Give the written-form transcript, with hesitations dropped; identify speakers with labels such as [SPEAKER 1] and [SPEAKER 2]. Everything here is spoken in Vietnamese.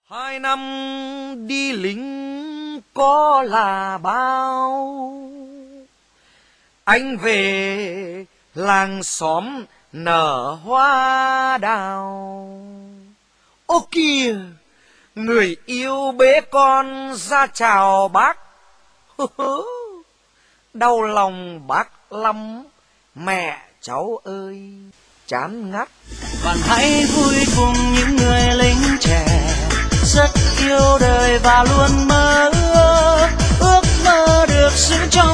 [SPEAKER 1] 2 năm đi lính có là bao, anh về làng xóm nở hoa đào. Ô kìa, người yêu bế con ra chào bác. Đau lòng bác lắm, mẹ cháu ơi chán ngắt.
[SPEAKER 2] Bạn hãy vui cùng những người lính trẻ, rất yêu đời và luôn mơ ước, ước mơ được giữ cho